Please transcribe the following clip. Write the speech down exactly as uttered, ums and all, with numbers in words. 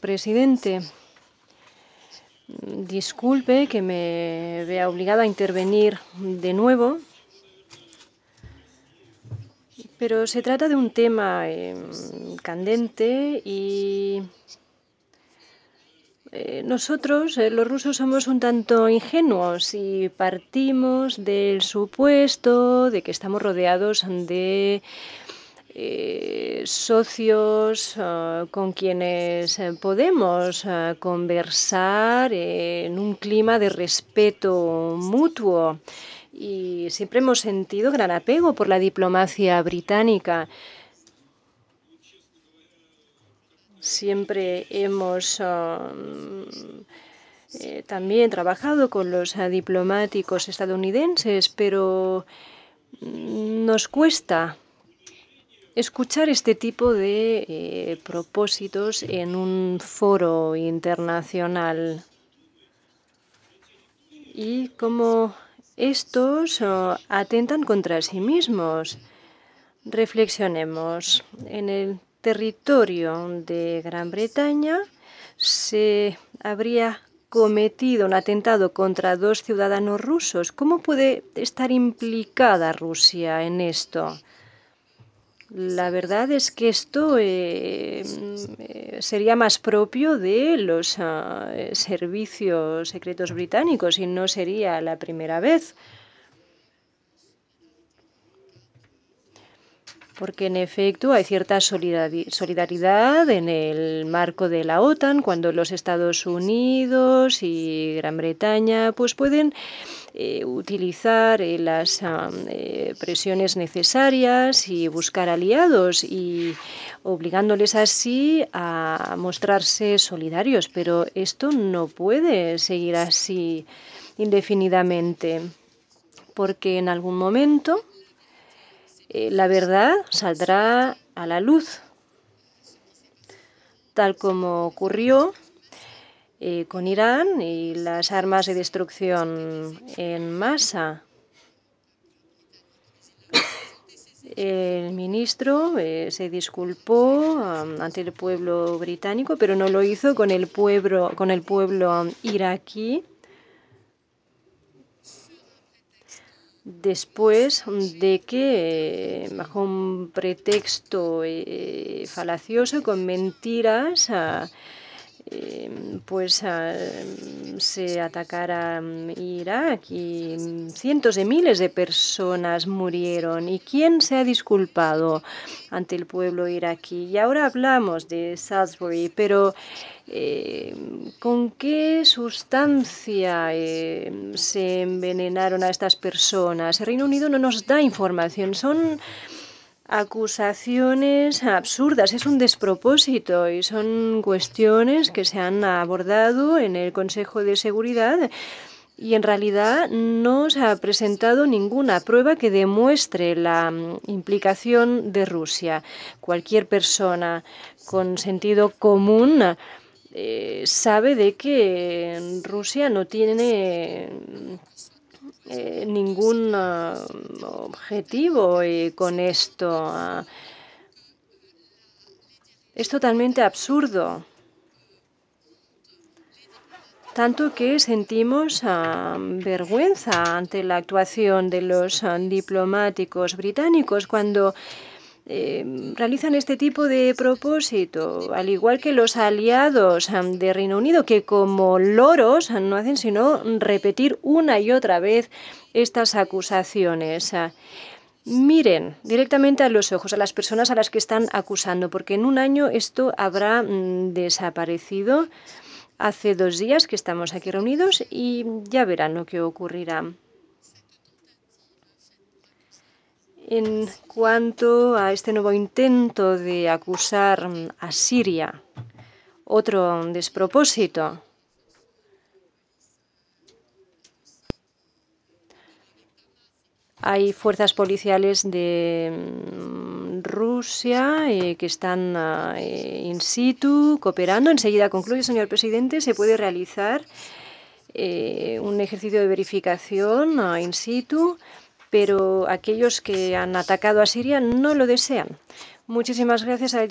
presidente. Disculpe que me vea obligada a intervenir de nuevo, pero se trata de un tema eh, candente y eh, nosotros, eh, los rusos, somos un tanto ingenuos y partimos del supuesto de que estamos rodeados de Eh, socios uh, con quienes eh, podemos uh, conversar eh, en un clima de respeto mutuo. Y siempre hemos sentido gran apego por la diplomacia británica. Siempre hemos um, eh, también trabajado con los uh, diplomáticos estadounidenses, pero nos cuesta escuchar este tipo de eh, propósitos en un foro internacional y cómo estos oh, atentan contra sí mismos. Reflexionemos. En el territorio de Gran Bretaña se habría cometido un atentado contra dos ciudadanos rusos. ¿Cómo puede estar implicada Rusia en esto? La verdad es que esto eh, sería más propio de los uh, servicios secretos británicos y no sería la primera vez. Porque en efecto hay cierta solidaridad en el marco de la OTAN cuando los Estados Unidos y Gran Bretaña pues pueden eh, utilizar eh, las eh, presiones necesarias y buscar aliados y obligándoles así a mostrarse solidarios. Pero esto no puede seguir así indefinidamente porque en algún momento Eh, la verdad saldrá a la luz, tal como ocurrió eh, con Irán y las armas de destrucción en masa. El ministro eh, se disculpó um, ante el pueblo británico, pero no lo hizo con el pueblo, con el pueblo um, iraquí. Después de que, bajo un pretexto eh, falacioso, con mentiras, uh, eh, pues uh, se atacara Irak y cientos de miles de personas murieron. ¿Y quién se ha disculpado ante el pueblo iraquí? Y ahora hablamos de Salisbury, pero Eh, ¿con qué sustancia eh, se envenenaron a estas personas? El Reino Unido no nos da información. Son acusaciones absurdas, es un despropósito y son cuestiones que se han abordado en el Consejo de Seguridad y en realidad no se ha presentado ninguna prueba que demuestre la implicación de Rusia. Cualquier persona con sentido común Eh, sabe de que Rusia no tiene eh, ningún uh, objetivo eh, con esto. Uh, es totalmente absurdo. Tanto que sentimos uh, vergüenza ante la actuación de los uh, diplomáticos británicos cuando Eh, realizan este tipo de propósito, al igual que los aliados um, de Reino Unido, que como loros no hacen sino repetir una y otra vez estas acusaciones. Uh, miren directamente a los ojos a las personas a las que están acusando, porque en un año esto habrá mm, desaparecido. Hace dos días que estamos aquí reunidos y ya verán lo que ocurrirá. En cuanto a este nuevo intento de acusar a Siria, otro despropósito. Hay fuerzas policiales de Rusia eh, que están eh, in situ cooperando. Enseguida concluye, señor presidente, se puede realizar eh, un ejercicio de verificación uh, in situ, pero aquellos que han atacado a Siria no lo desean. Muchísimas gracias a